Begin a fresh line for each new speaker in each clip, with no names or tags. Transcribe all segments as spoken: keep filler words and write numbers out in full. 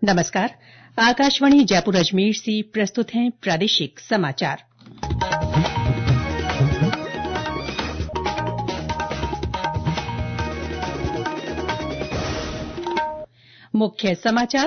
नमस्कार। आकाशवाणी जयपुर अजमेर से प्रस्तुत हैं प्रादेशिक समाचार। मुख्य समाचार।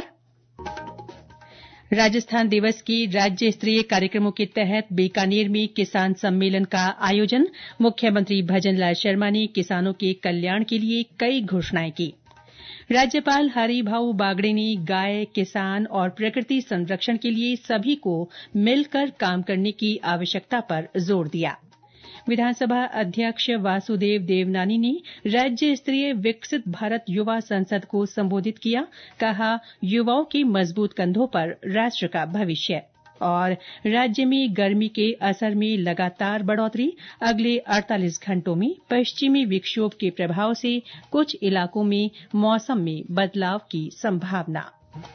राजस्थान दिवस के राज्य स्तरीय कार्यक्रमों के तहत बीकानेर में किसान सम्मेलन का आयोजन। मुख्यमंत्री भजनलाल शर्मा ने किसानों के कल्याण के लिए कई घोषणाएं की। राज्यपाल हरिभाऊ बागड़े ने गाय, किसान और प्रकृति संरक्षण के लिए सभी को मिलकर काम करने की आवश्यकता पर जोर दिया। विधानसभा अध्यक्ष वासुदेव देवनानी ने राज्य स्तरीय विकसित भारत युवा संसद को संबोधित किया। कहा, युवाओं के मजबूत कंधों पर राष्ट्र का भविष्य। और राज्य में गर्मी के असर में लगातार बढ़ोतरी। अगले अड़तालीस घंटों में पश्चिमी विक्षोभ के प्रभाव से कुछ इलाकों में मौसम में बदलाव की संभावना।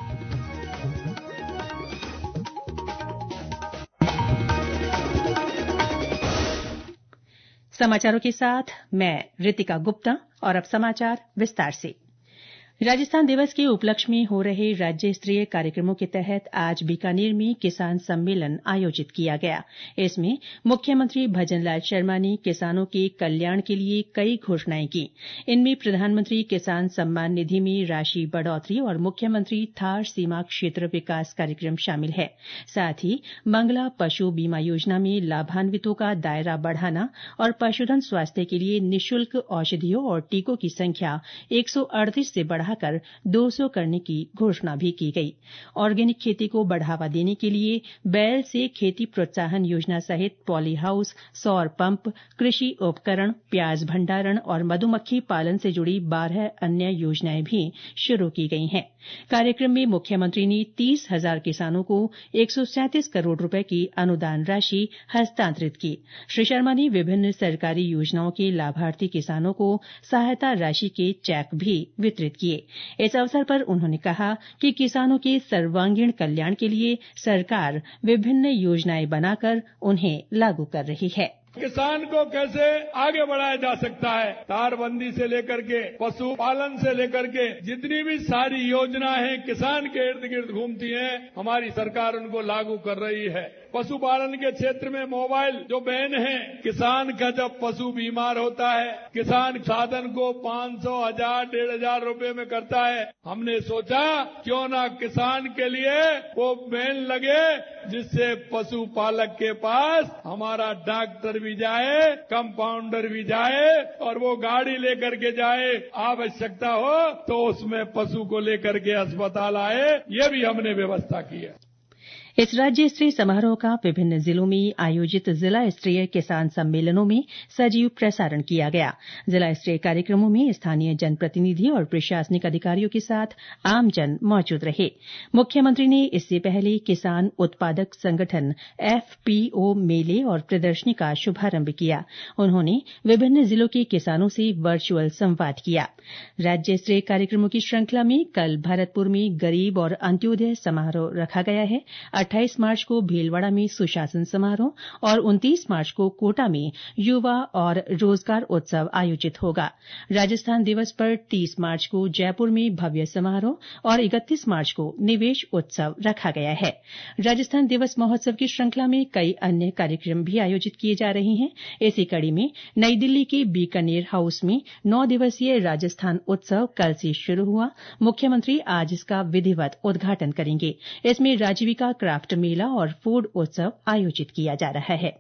समाचारों के साथ मैं रितिका गुप्ता। और अब समाचार विस्तार से। राजस्थान दिवस के उपलक्ष्य में हो रहे राज्य स्तरीय कार्यक्रमों के तहत आज बीकानेर में किसान सम्मेलन आयोजित किया गया। इसमें मुख्यमंत्री भजनलाल शर्मा ने किसानों के कल्याण के लिए कई घोषणाएं की। इनमें प्रधानमंत्री किसान सम्मान निधि में राशि बढ़ोतरी और मुख्यमंत्री थार सीमा क्षेत्र विकास कार्यक्रम शामिल है। साथ ही मंगला पशु बीमा योजना में लाभान्वितों का दायरा बढ़ाना और पशुधन स्वास्थ्य के लिए निःशुल्क औषधियों और टीकों की संख्या एक सौ अड़तीस से बढ़ा कर दो सौ करने की घोषणा भी की गई। ऑर्गेनिक खेती को बढ़ावा देने के लिए बैल से खेती प्रोत्साहन योजना सहित पॉली हाउस, सौर पंप, कृषि उपकरण, प्याज भंडारण और मधुमक्खी पालन से जुड़ी बारह अन्य योजनाएं भी शुरू की गई हैं। कार्यक्रम में मुख्यमंत्री ने तीस हजार किसानों को एक सौ सैंतीस करोड़ रुपए की अनुदान राशि हस्तांतरित की। श्री शर्मा ने विभिन्न सरकारी योजनाओं के लाभार्थी किसानों को सहायता राशि के चेक भी वितरित किए। इस अवसर पर उन्होंने कहा कि किसानों के सर्वांगीण कल्याण के लिए सरकार विभिन्न योजनाएं बनाकर उन्हें लागू कर रही है।
किसान को कैसे आगे बढ़ाया जा सकता है, तारबंदी से लेकर के पशुपालन से लेकर के जितनी भी सारी योजनाएं किसान के इर्द गिर्द घूमती हैं, हमारी सरकार उनको लागू कर रही है। पशुपालन के क्षेत्र में मोबाइल जो बैन है, किसान का जब पशु बीमार होता है, किसान साधन को पाँच सौ हजार डेढ़ हजार रुपए में करता है। हमने सोचा क्यों ना किसान के लिए वो बैन लगे जिससे पशुपालक के पास हमारा डॉक्टर भी जाए, कंपाउंडर भी जाए और वो गाड़ी लेकर के जाए, आवश्यकता हो तो उसमें पशु को लेकर के अस्पताल आए। ये भी हमने व्यवस्था की है।
इस राज्य स्तरीय समारोह का विभिन्न जिलों में आयोजित जिला स्तरीय किसान सम्मेलनों में सजीव प्रसारण किया गया। जिला स्तरीय कार्यक्रमों में स्थानीय जनप्रतिनिधि और प्रशासनिक अधिकारियों के साथ आमजन मौजूद रहे। मुख्यमंत्री ने इससे पहले किसान उत्पादक संगठन एफपीओ मेले और प्रदर्शनी का शुभारंभ किया। उन्होंने विभिन्न जिलों के किसानों से वर्चुअल संवाद किया। राज्य स्तरीय कार्यक्रमों की श्रृंखला में कल भरतपुर में गरीब और अंत्योदय समारोह रखा गया है। अट्ठाईस मार्च को भीलवाड़ा में सुशासन समारोह और उनतीस मार्च को कोटा में युवा और रोजगार उत्सव आयोजित होगा। राजस्थान दिवस पर तीस मार्च को जयपुर में भव्य समारोह और इकतीस मार्च को निवेश उत्सव रखा गया है। राजस्थान दिवस महोत्सव की श्रृंखला में कई अन्य कार्यक्रम भी आयोजित किए जा रहे हैं। इसी कड़ी में नई दिल्ली के बीकानेर हाउस में नौ दिवसीय राजस्थान उत्सव कल से शुरू हुआ। मुख्यमंत्री आज इसका विधिवत उद्घाटन करेंगे। इसमें राजीविका क्राफ्ट मेला और फूड उत्सव आयोजित किया जा रहा है।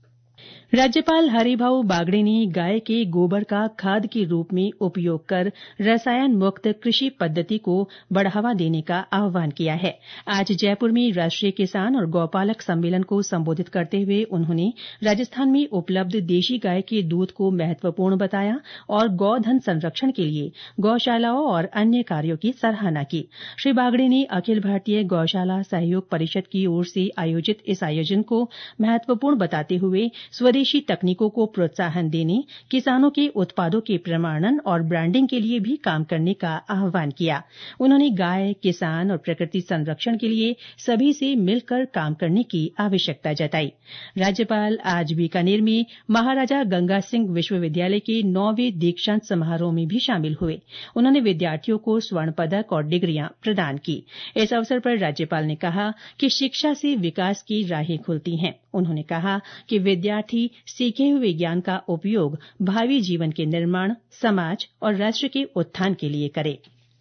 राज्यपाल हरिभाऊ बागड़े ने गाय के गोबर का खाद के रूप में उपयोग कर रसायन मुक्त कृषि पद्धति को बढ़ावा देने का आह्वान किया है। आज जयपुर में राष्ट्रीय किसान और गौपालक सम्मेलन को संबोधित करते हुए उन्होंने राजस्थान में उपलब्ध देशी गाय के दूध को महत्वपूर्ण बताया और गौधन संरक्षण के लिए गौशालाओं और अन्य कार्यों की सराहना की। श्री बागड़े ने अखिल भारतीय गौशाला सहयोग परिषद की ओर से आयोजित इस आयोजन को महत्वपूर्ण बताते हुए स्वदेशी तकनीकों को प्रोत्साहन देने, किसानों के उत्पादों के प्रमाणन और ब्रांडिंग के लिए भी काम करने का आह्वान किया। उन्होंने गाय, किसान और प्रकृति संरक्षण के लिए सभी से मिलकर काम करने की आवश्यकता जताई। राज्यपाल आज बीकानेर में महाराजा गंगा सिंह विश्वविद्यालय के नौवें दीक्षांत समारोह में भी शामिल हुए। उन्होंने विद्यार्थियों को स्वर्ण पदक और डिग्रियां प्रदान की। इस अवसर पर राज्यपाल ने कहा कि शिक्षा से विकास की राहें खुलती हैं। उन्होंने कहा कि विद्यार्थी सीखे हुए ज्ञान का उपयोग भावी जीवन के निर्माण, समाज और राष्ट्र के उत्थान के लिए करें।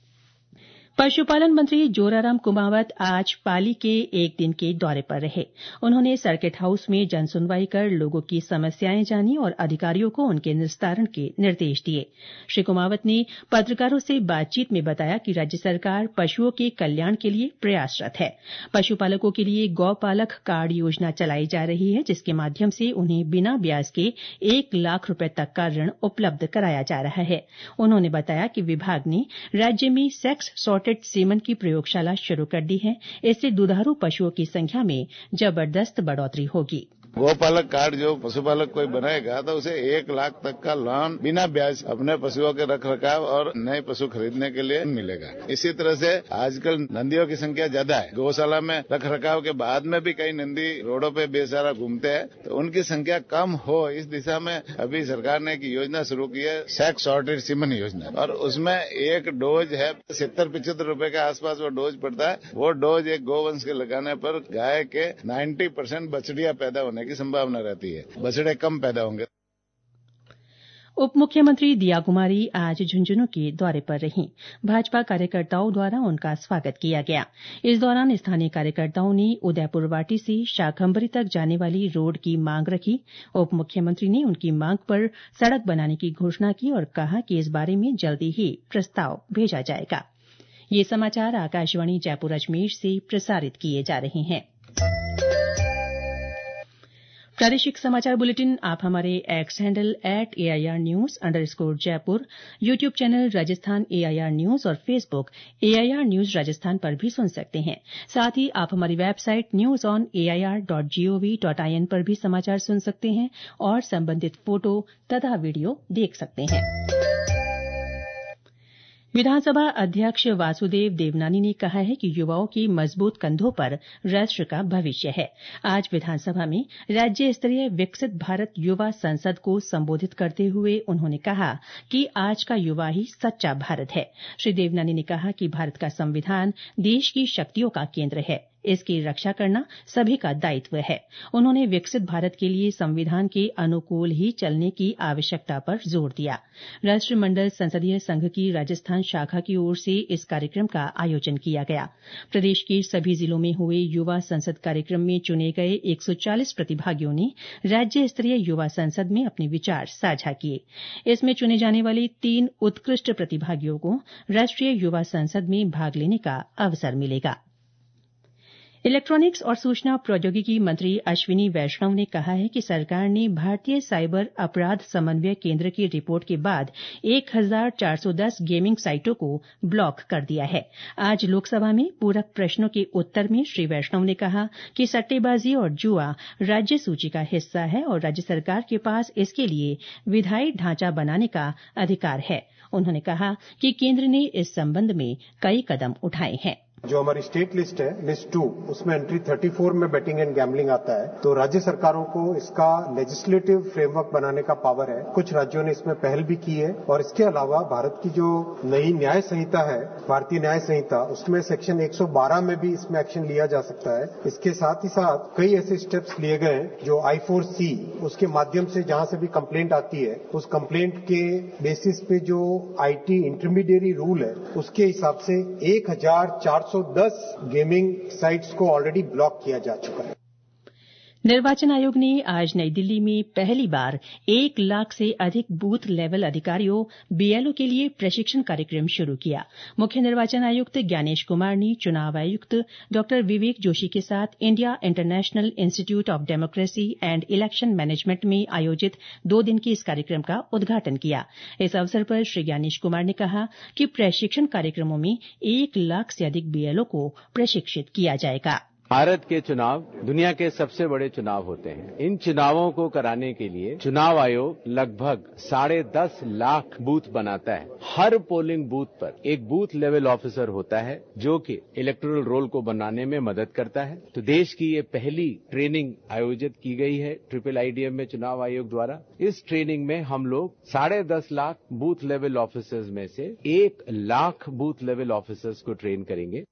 पशुपालन मंत्री जोराराम कुमावत आज पाली के एक दिन के दौरे पर रहे। उन्होंने सर्किट हाउस में जनसुनवाई कर लोगों की समस्याएं जानी और अधिकारियों को उनके निस्तारण के निर्देश दिए। श्री कुमावत ने पत्रकारों से बातचीत में बताया कि राज्य सरकार पशुओं के कल्याण के लिए प्रयासरत है। पशुपालकों के लिए गौपालक कार्ड योजना चलाई जा रही है, जिसके माध्यम से उन्हें बिना ब्याज के एक लाख रुपए तक का ऋण उपलब्ध कराया जा रहा है। उन्होंने बताया कि विभाग ने राज्य में सेक्स सॉर्टेड सीमन की प्रयोगशाला शुरू कर दी है। इससे दुधारू पशुओं की संख्या में जबरदस्त बढ़ोतरी होगी।
गौपालक कार्ड जो पशुपालक कोई बनाएगा तो उसे एक लाख तक का लोन बिना ब्याज अपने पशुओं के रख रखाव और नए पशु खरीदने के लिए मिलेगा। इसी तरह से आजकल नंदियों की संख्या ज्यादा है। गौशाला में रख रखाव के बाद में भी कई नंदी रोडों पे बेसहारा घूमते हैं, तो उनकी संख्या कम हो इस दिशा में अभी सरकार ने एक योजना शुरू की है, सेक्स सॉर्टेड सीमन योजना, और उसमें एक डोज है सत्तर पिछहत्तर रूपये के आसपास वो डोज पड़ता है। वो डोज एक गोवंश के लगाने पर गाय के नाइन्टी परसेंट बछड़ियां पैदा होने की संभावना रहती है। बछड़े कम पैदा होंगे।
उप मुख्यमंत्री दिया कुमारी आज झुंझुनू के दौरे पर रहीं। भाजपा कार्यकर्ताओं द्वारा उनका स्वागत किया गया। इस दौरान स्थानीय कार्यकर्ताओं ने उदयपुरवाटी से शाकंभरी तक जाने वाली रोड की मांग रखी। उप मुख्यमंत्री ने उनकी मांग पर सड़क बनाने की घोषणा की और कहा कि इस बारे में जल्दी ही प्रस्ताव भेजा जाएगा। ये समाचार आकाशवाणी जयपुर अजमेर से प्रसारित किए जा रहे हैं। प्रादेशिक समाचार बुलेटिन आप हमारे X handle at AIR news underscore Jaipur, YouTube channel Rajasthan AIR news और फेसबुक एआईआर न्यूज राजस्थान पर भी सुन सकते हैं। साथ ही आप हमारी website news on AIR dot G O V dot I N पर भी समाचार सुन सकते हैं और संबंधित फोटो तथा वीडियो देख सकते हैं। विधानसभा अध्यक्ष वासुदेव देवनानी ने कहा है कि युवाओं की मजबूत कंधों पर राष्ट्र का भविष्य है। आज विधानसभा में राज्य स्तरीय विकसित भारत युवा संसद को संबोधित करते हुए उन्होंने कहा कि आज का युवा ही सच्चा भारत है। श्री देवनानी ने कहा कि भारत का संविधान देश की शक्तियों का केंद्र है। इसकी रक्षा करना सभी का दायित्व है। उन्होंने विकसित भारत के लिए संविधान के अनुकूल ही चलने की आवश्यकता पर जोर दिया। राष्ट्रमंडल संसदीय संघ की राजस्थान शाखा की ओर से इस कार्यक्रम का आयोजन किया गया। प्रदेश के सभी जिलों में हुए युवा संसद कार्यक्रम में चुने गए एक सौ चालीस प्रतिभागियों ने राज्य स्तरीय युवा संसद में अपने विचार साझा किए। इसमें चुने जाने वाले तीन उत्कृष्ट प्रतिभागियों को राष्ट्रीय युवा संसद में भाग लेने का अवसर मिलेगा। इलेक्ट्रॉनिक्स और सूचना प्रौद्योगिकी मंत्री अश्विनी वैष्णव ने कहा है कि सरकार ने भारतीय साइबर अपराध समन्वय केंद्र की रिपोर्ट के बाद एक हजार चार सौ दस गेमिंग साइटों को ब्लॉक कर दिया है। आज लोकसभा में पूरक प्रश्नों के उत्तर में श्री वैष्णव ने कहा कि सट्टेबाजी और जुआ राज्य सूची का हिस्सा है और राज्य सरकार के पास इसके लिए विधायी ढांचा बनाने का अधिकार है। उन्होंने कहा कि केंद्र ने इस संबंध में कई कदम उठाए हैं।
जो हमारी स्टेट लिस्ट है, लिस्ट टू, उसमें एंट्री चौंतीस में बेटिंग एंड गैम्बलिंग आता है। तो राज्य सरकारों को इसका लेजिस्लेटिव फ्रेमवर्क बनाने का पावर है। कुछ राज्यों ने इसमें पहल भी की है और इसके अलावा भारत की जो नई न्याय संहिता है, भारतीय न्याय संहिता, उसमें सेक्शन एक सौ बारह में भी इसमें एक्शन लिया जा सकता है। इसके साथ ही साथ कई ऐसे स्टेप्स लिए गए हैं जो आई फोर सी, उसके माध्यम से जहां से भी कंप्लेंट आती है, उस कंप्लेंट के बेसिस पे जो आईटी इंटरमीडिएरी रूल है, उसके हिसाब से एक हजार चार सौ दस गेमिंग साइट्स को ऑलरेडी ब्लॉक किया जा चुका है।
निर्वाचन आयोग ने आज नई दिल्ली में पहली बार एक लाख से अधिक बूथ लेवल अधिकारियों बीएलओ के लिए प्रशिक्षण कार्यक्रम शुरू किया। मुख्य निर्वाचन आयुक्त ज्ञानेश कुमार ने चुनाव आयुक्त डॉ विवेक जोशी के साथ India International Institute of Democracy and Election Management में आयोजित दो दिन के इस कार्यक्रम का उद्घाटन किया। इस अवसर पर श्री ज्ञानेश कुमार ने कहा कि प्रशिक्षण कार्यक्रमों में एक लाख से अधिक बीएलओ को प्रशिक्षित किया जाएगा।
भारत के चुनाव दुनिया के सबसे बड़े चुनाव होते हैं। इन चुनावों को कराने के लिए चुनाव आयोग लगभग साढ़े दस लाख बूथ बनाता है। हर पोलिंग बूथ पर एक बूथ लेवल ऑफिसर होता है जो कि इलेक्टोरल रोल को बनाने में मदद करता है। तो देश की ये पहली ट्रेनिंग आयोजित की गई है ट्रिपल आईडीएम में चुनाव आयोग द्वारा। इस ट्रेनिंग में हम लोग साढ़े दस लाख बूथ लेवल ऑफिसर्स में से एक लाख बूथ लेवल ऑफिसर्स को ट्रेन करेंगे।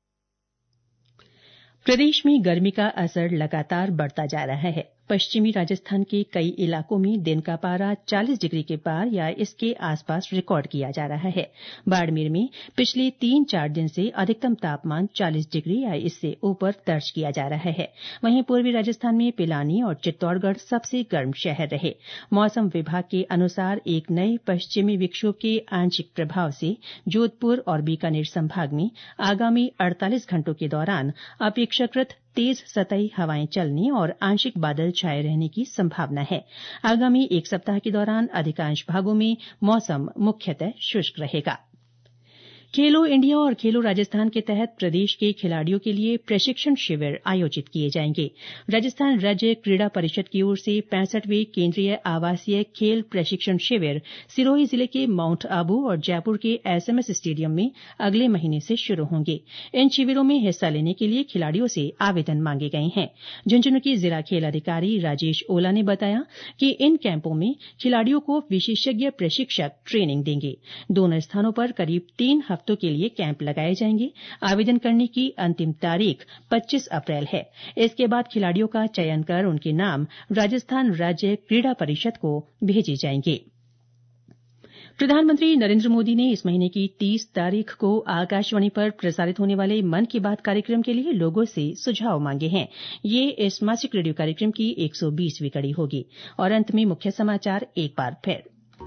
प्रदेश में गर्मी का असर लगातार बढ़ता जा रहा है। पश्चिमी राजस्थान के कई इलाकों में दिन का पारा चालीस डिग्री के पार या इसके आसपास रिकॉर्ड किया जा रहा है। बाड़मेर में पिछले तीन चार दिन से अधिकतम तापमान चालीस डिग्री या इससे ऊपर दर्ज किया जा रहा है। वहीं पूर्वी राजस्थान में पिलानी और चित्तौड़गढ़ सबसे गर्म शहर रहे। मौसम विभाग के अनुसार एक नए पश्चिमी विक्षोभ के आंशिक प्रभाव से जोधपुर और बीकानेर संभाग में आगामी अड़तालीस घंटों के दौरान अपेक्षाकृत तेज सतही हवाएं चलने और आंशिक बादल छाए रहने की संभावना है। आगामी एक सप्ताह के दौरान अधिकांश भागों में मौसम मुख्यतः शुष्क रहेगा। खेलो इंडिया और खेलो राजस्थान के तहत प्रदेश के खिलाड़ियों के लिए प्रशिक्षण शिविर आयोजित किए जाएंगे। राजस्थान राज्य क्रीड़ा परिषद की ओर से पैंसठवें केंद्रीय आवासीय खेल प्रशिक्षण शिविर सिरोही जिले के माउंट आबू और जयपुर के एसएमएस स्टेडियम में अगले महीने से शुरू होंगे। इन शिविरों में हिस्सा लेने के लिए खिलाड़ियों से आवेदन मांगे गए हैं। झुंझुनू के जिला खेल अधिकारी राजेश ओला ने बताया कि इन कैंपों में खिलाड़ियों को विशेषज्ञ प्रशिक्षक ट्रेनिंग देंगे। दोनों स्थानों पर करीब तीन हफ्तों के लिए कैंप लगाए जाएंगे। आवेदन करने की अंतिम तारीख पच्चीस अप्रैल है। इसके बाद खिलाड़ियों का चयन कर उनके नाम राजस्थान राज्य क्रीड़ा परिषद को भेजे जाएंगे। प्रधानमंत्री नरेंद्र मोदी ने इस महीने की तीस तारीख को आकाशवाणी पर प्रसारित होने वाले मन की बात कार्यक्रम के लिए लोगों से सुझाव मांगे हैं। ये इस मासिक रेडियो कार्यक्रम की एक सौ बीसवीं कड़ी होगी। और अंत में मुख्य समाचार एक बार फिर।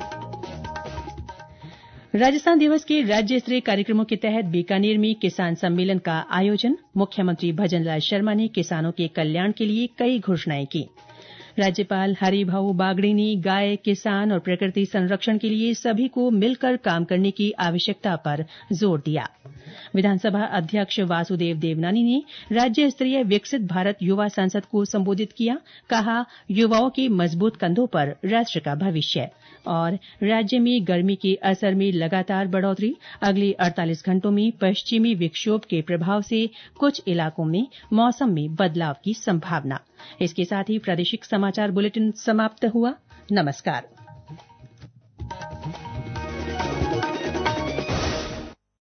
राजस्थान दिवस के राज्य स्तरीय कार्यक्रमों के तहत बीकानेर में किसान सम्मेलन का आयोजन। मुख्यमंत्री भजनलाल शर्मा ने किसानों के कल्याण के लिए कई घोषणाएं की। राज्यपाल हरिभाऊ बागड़े ने गाय, किसान और प्रकृति संरक्षण के लिए सभी को मिलकर काम करने की आवश्यकता पर जोर दिया। विधानसभा अध्यक्ष वासुदेव देवनानी ने राज्य स्तरीय विकसित भारत युवा संसद को संबोधित किया। कहा, युवाओं के मजबूत कंधों पर राष्ट्र का भविष्य। और राज्य में गर्मी के असर में लगातार बढ़ोतरी। अगले अड़तालीस घंटों में पश्चिमी विक्षोभ के प्रभाव से कुछ इलाकों में मौसम में बदलाव की संभावना। इसके साथ ही प्रादेशिक समाचार बुलेटिन समाप्त हुआ। नमस्कार।